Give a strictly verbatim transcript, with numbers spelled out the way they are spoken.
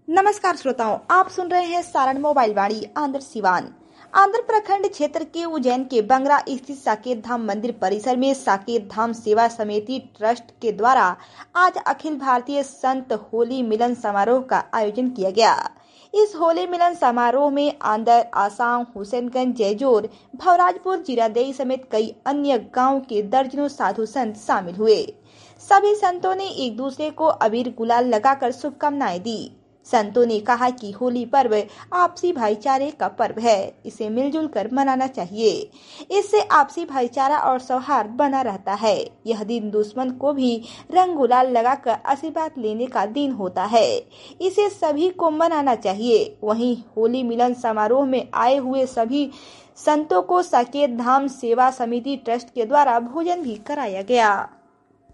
नमस्कार श्रोताओं, आप सुन रहे हैं सारण मोबाइल वाणी आंध्र सिवान। आंध्र प्रखंड क्षेत्र के उज्जैन के बंगरा स्थित साकेत धाम मंदिर परिसर में साकेत धाम सेवा समिति ट्रस्ट के द्वारा आज अखिल भारतीय संत होली मिलन समारोह का आयोजन किया गया। इस होली मिलन समारोह में आंध्र, आसाम, हुसैनगंज, जयजोर, भवराजपुर, जीरादेई समेत कई अन्य गांव के दर्जनों साधु संत शामिल हुए। सभी संतों ने एक दूसरे को अबीर गुलाल लगाकर शुभकामनाएं दी। संतों ने कहा कि होली पर्व आपसी भाईचारे का पर्व है, इसे मिलजुल कर मनाना चाहिए। इससे आपसी भाईचारा और सौहार्द बना रहता है। यह दिन दुश्मन को भी रंग गुलाल लगाकर आशीर्वाद लेने का दिन होता है, इसे सभी को मनाना चाहिए। वहीं होली मिलन समारोह में आए हुए सभी संतों को साकेत धाम सेवा समिति ट्रस्ट के द्वारा भोजन भी कराया गया।